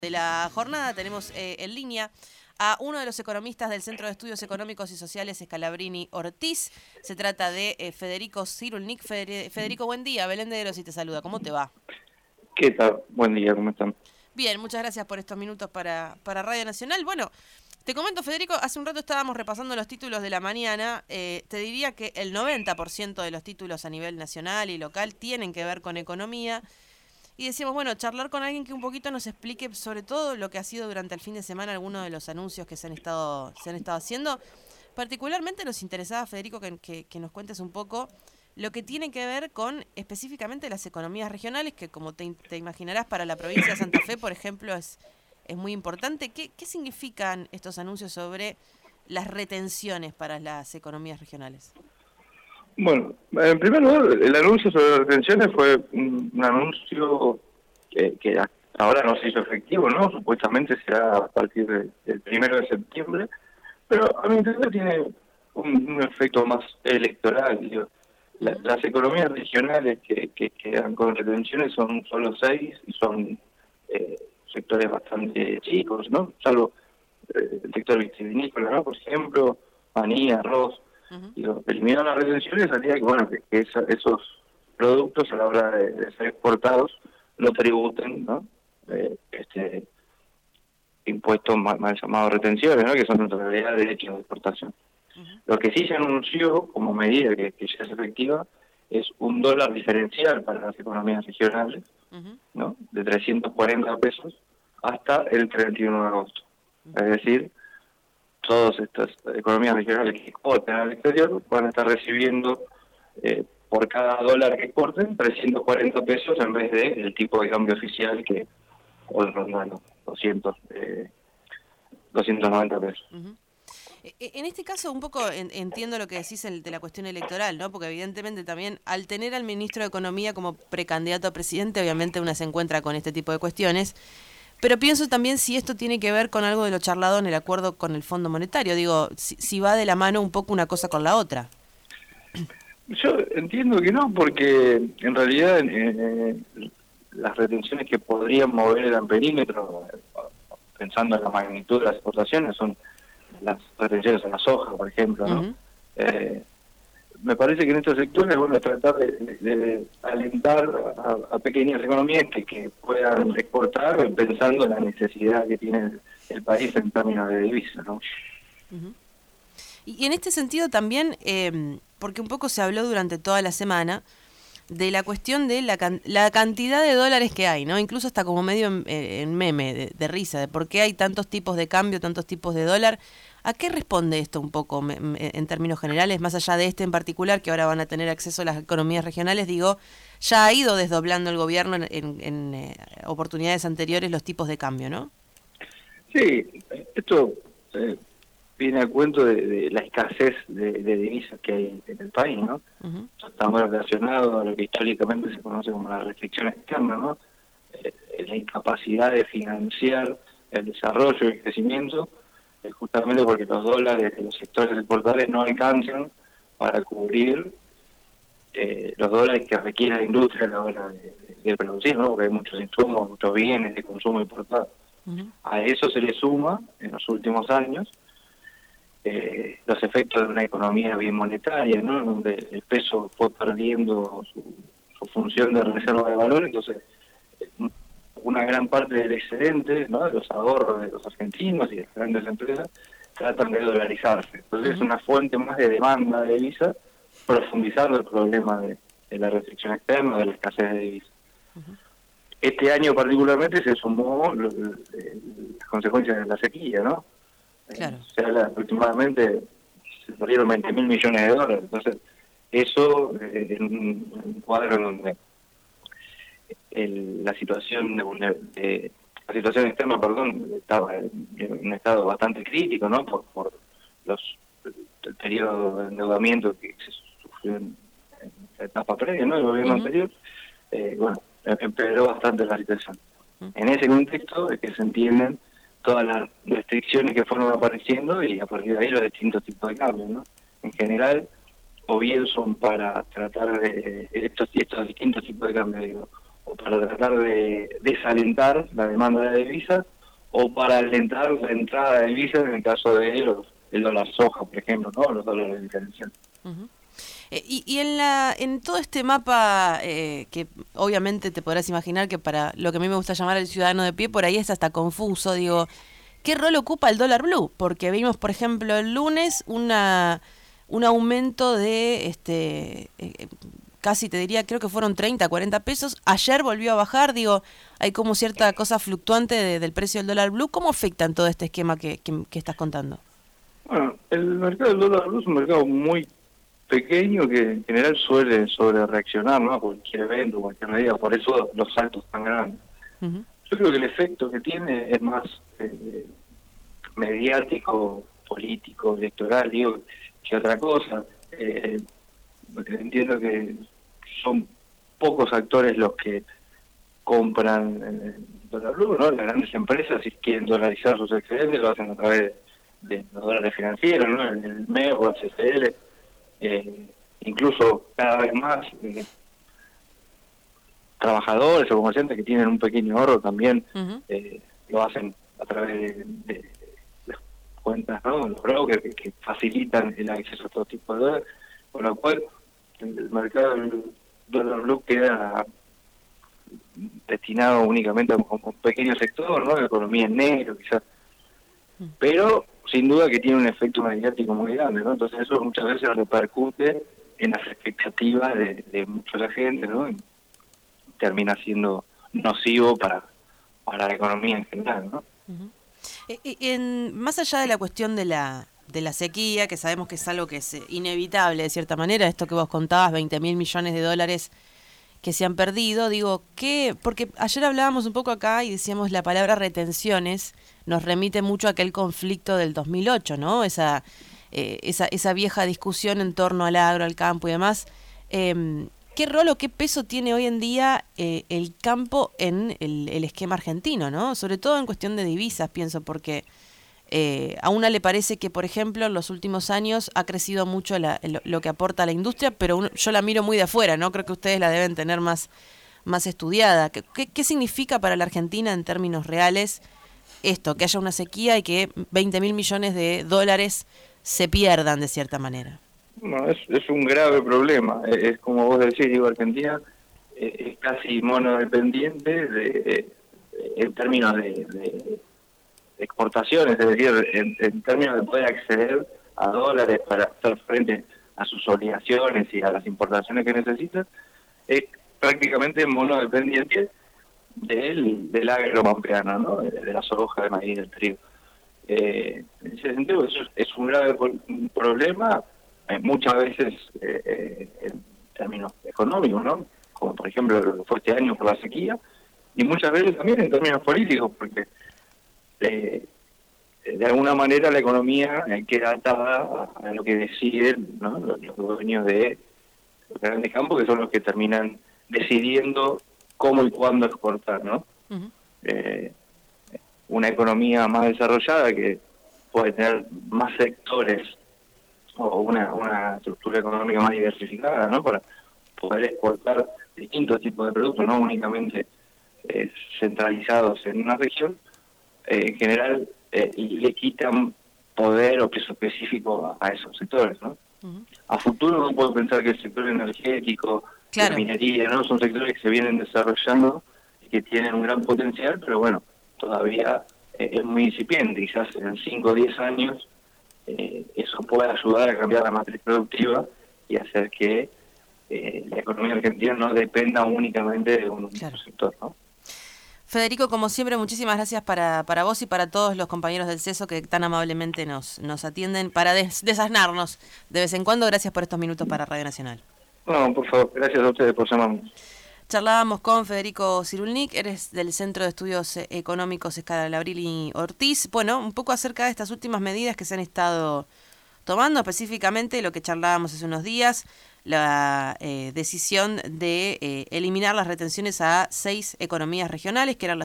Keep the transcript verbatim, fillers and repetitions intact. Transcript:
De la jornada tenemos eh, en línea a uno de los economistas del Centro de Estudios Económicos y Sociales Scalabrini Ortiz. Se trata de eh, Federico Cyrulnik. Federico, buen día. Belén de Eros y te saluda. ¿Cómo te va? ¿Qué tal? Buen día, ¿cómo están? Bien, muchas gracias por estos minutos para, para Radio Nacional. Bueno, te comento, Federico, hace un rato estábamos repasando los títulos de la mañana. Eh, te diría que el noventa por ciento de los títulos a nivel nacional y local tienen que ver con economía. Y decíamos, bueno, charlar con alguien que un poquito nos explique sobre todo lo que ha sido durante el fin de semana algunos de los anuncios que se han estado se han estado haciendo. Particularmente nos interesaba, Federico, que, que, que nos cuentes un poco lo que tiene que ver con específicamente las economías regionales, que como te, te imaginarás para la provincia de Santa Fe, por ejemplo, es, es muy importante. ¿Qué, ¿Qué significan estos anuncios sobre las retenciones para las economías regionales? Bueno, en primer lugar, el anuncio sobre las retenciones fue un, un anuncio que, que ahora no se hizo efectivo, ¿no? Supuestamente será a partir de, del primero de septiembre, pero a mi entender tiene un, un efecto más electoral. Digo. La, las economías regionales que, que quedan con retenciones son solo seis y son eh, sectores bastante chicos, ¿no? Salvo eh, el sector vitivinícola, ¿no? Por ejemplo, maní, arroz. Uh-huh. Digo, eliminar las retenciones salía que, bueno, que, que esa, esos productos a la hora de, de ser exportados no tributen, ¿no? Eh, este impuestos mal, mal llamados retenciones, ¿no? Que son en realidad derechos de exportación. Uh-huh. Lo que sí se anunció como medida que, que ya es efectiva es un dólar diferencial para las economías regionales, uh-huh. ¿no? De trescientos cuarenta pesos hasta el treinta y uno de agosto. Uh-huh. Es decir, todas estas economías regionales que exporten al exterior van a estar recibiendo eh, por cada dólar que exporten trescientos cuarenta pesos en vez de el tipo de cambio oficial que hoy ronda los doscientos, eh, doscientos noventa pesos. Uh-huh. En este caso, un poco entiendo lo que decís de la cuestión electoral, ¿no? Porque evidentemente también al tener al ministro de Economía como precandidato a presidente, obviamente una se encuentra con este tipo de cuestiones. Pero pienso también si esto tiene que ver con algo de lo charlado en el acuerdo con el Fondo Monetario. Digo, si, si va de la mano un poco una cosa con la otra. Yo entiendo que no, porque en realidad eh, las retenciones que podrían mover el amperímetro, pensando en la magnitud de las exportaciones, son las retenciones a la soja, por ejemplo, ¿no? Uh-huh. Eh, me parece que en estos sectores, bueno, tratar de, de, de alentar a, a pequeñas economías que, que puedan exportar pensando en la necesidad que tiene el, el país en términos de divisas, ¿no? Uh-huh. Y en este sentido también, eh, porque un poco se habló durante toda la semana de la cuestión de la, can- la cantidad de dólares que hay, ¿no? Incluso hasta como medio en, en meme, de, de risa, de por qué hay tantos tipos de cambio, tantos tipos de dólar. ¿A qué responde esto un poco me, me, en términos generales, más allá de este en particular, que ahora van a tener acceso a las economías regionales? Digo, ya ha ido desdoblando el gobierno en, en, en eh, oportunidades anteriores los tipos de cambio, ¿no? Sí, esto eh, viene a cuento de, de la escasez de, de divisas que hay en el país, ¿no? Uh-huh. Está muy relacionado a lo que históricamente se conoce como la restricción externa, ¿no? Eh, la incapacidad de financiar el desarrollo y el crecimiento, justamente porque los dólares de los sectores exportadores no alcanzan para cubrir eh, los dólares que requiere la industria a la hora de, de, de producir, ¿no? Porque hay muchos insumos, muchos bienes de consumo importados. Uh-huh. A eso se le suma, en los últimos años, eh, los efectos de una economía bien monetaria, ¿no? Donde el peso fue perdiendo su, su función de reserva de valor, entonces una gran parte del excedente, ¿no? De los ahorros de los argentinos y de las grandes empresas tratan de dolarizarse. Entonces uh-huh. es una fuente más de demanda de divisas, profundizando el problema de, de la restricción externa, de la escasez de divisas. Uh-huh. Este año particularmente se sumó lo, lo, las consecuencias de la sequía, ¿no? Claro. O sea, la, últimamente se perdieron veinte mil millones de dólares. Entonces, eso eh, en un cuadro en donde El, la situación de, de la situación externa, perdón, estaba en un estado bastante crítico, ¿no? Por, por los el periodo de endeudamiento que se sufrió en, en la etapa previa, ¿no? El gobierno uh-huh. anterior, eh, bueno, empeoró bastante la situación. Uh-huh. En ese contexto es que se entienden todas las restricciones que fueron apareciendo y a partir de ahí los distintos tipos de cambios, ¿no? En general, o bien son para tratar de estos, estos distintos tipos de cambios, digo, o para tratar de desalentar la demanda de divisas o para alentar la entrada de divisas en el caso de los, el dólar soja, por ejemplo, ¿no? Los dólares diferenciales. Uh-huh. Eh, y, y en la en todo este mapa, eh, que obviamente te podrás imaginar que para lo que a mí me gusta llamar el ciudadano de pie, por ahí es hasta confuso, digo, ¿qué rol ocupa el dólar blue? Porque vimos, por ejemplo, el lunes una un aumento de, este eh, casi te diría, creo que fueron treinta, cuarenta pesos, ayer volvió a bajar, digo, hay como cierta cosa fluctuante de, del precio del dólar blue. ¿Cómo afectan todo este esquema que, que, que estás contando? Bueno, el mercado del dólar blue es un mercado muy pequeño que en general suele sobre reaccionar, ¿no? A cualquier evento, cualquier medida, por eso los saltos tan grandes. Uh-huh. Yo creo que el efecto que tiene es más eh, mediático, político, electoral, digo, que otra cosa. Eh, entiendo que son pocos actores los que compran eh, dólar blue, ¿no? Las grandes empresas, si quieren dolarizar sus excedentes, lo hacen a través de los dólares financieros, ¿no? El M E o el C C L. Eh, incluso cada vez más eh, trabajadores o comerciantes que tienen un pequeño ahorro también uh-huh. eh, lo hacen a través de, de las cuentas, ¿no? Los brokers que, que facilitan el acceso a todo tipo de dólares, con lo cual el mercado del dólar blue queda destinado únicamente a un, a un pequeño sector, ¿no? La economía en negro quizás, uh-huh. pero sin duda que tiene un efecto mediático muy grande, ¿no? Entonces eso muchas veces repercute en las expectativas de, de mucha la gente, ¿no? Y termina siendo nocivo para, para la economía en general, ¿no? Uh-huh. En, en, más allá de la cuestión de la de la sequía, que sabemos que es algo que es inevitable de cierta manera, esto que vos contabas, veinte mil millones de dólares que se han perdido, digo, ¿qué? Porque ayer hablábamos un poco acá y decíamos la palabra retenciones nos remite mucho a aquel conflicto del dos mil ocho, ¿no? Esa, eh, esa, esa vieja discusión en torno al agro, al campo y demás. Eh, ¿Qué rol o qué peso tiene hoy en día eh, el campo en el, el esquema argentino, ¿no? Sobre todo en cuestión de divisas, pienso, porque eh, a una le parece que, por ejemplo, en los últimos años ha crecido mucho la, lo, lo que aporta la industria, pero uno, yo la miro muy de afuera, ¿no? Creo que ustedes la deben tener más, más estudiada. ¿Qué, qué, ¿Qué significa para la Argentina en términos reales esto, que haya una sequía y que veinte mil millones de dólares se pierdan de cierta manera? No, es, es un grave problema. Es, es como vos decís, digo, Argentina eh, es casi monodependiente de, de, en términos de, de exportaciones, es decir, en, en términos de poder acceder a dólares para hacer frente a sus obligaciones y a las importaciones que necesita, es prácticamente monodependiente del, del agro pampeano, ¿no? De, de la soja, de maíz, del trigo. Eh, en ese sentido, eso es, es un grave problema, eh, muchas veces eh, eh, en términos económicos, ¿no? Como por ejemplo lo que fue este año por la sequía, y muchas veces también en términos políticos, porque eh, de alguna manera la economía queda atada a, a lo que deciden, ¿no? los, los dueños de los grandes campos, que son los que terminan decidiendo cómo y cuándo exportar, ¿no? Uh-huh. Eh, una economía más desarrollada que puede tener más sectores o una, una estructura económica más diversificada, ¿no? Para poder exportar distintos tipos de productos, no únicamente eh, centralizados en una región, eh, en general eh, y le quitan poder o peso específico a, a esos sectores, ¿no? Uh-huh. A futuro no puedo pensar que el sector energético, claro, la minería, ¿no? Son sectores que se vienen desarrollando y que tienen un gran potencial, pero bueno, todavía eh, es muy incipiente. Quizás en cinco o diez años eh, eso puede ayudar a cambiar la matriz productiva y hacer que eh, la economía argentina no dependa únicamente de un claro. sector, ¿no? Federico, como siempre, muchísimas gracias para, para vos y para todos los compañeros del CESO que tan amablemente nos, nos atienden para des, desasnarnos de vez en cuando. Gracias por estos minutos para Radio Nacional. No, por favor, gracias a ustedes por llamarnos. Charlábamos con Federico Cyrulnik, eres del Centro de Estudios Económicos Scalabrini y Ortiz. Bueno, un poco acerca de estas últimas medidas que se han estado tomando, específicamente lo que charlábamos hace unos días, la eh, decisión de eh, eliminar las retenciones a seis economías regionales, que eran las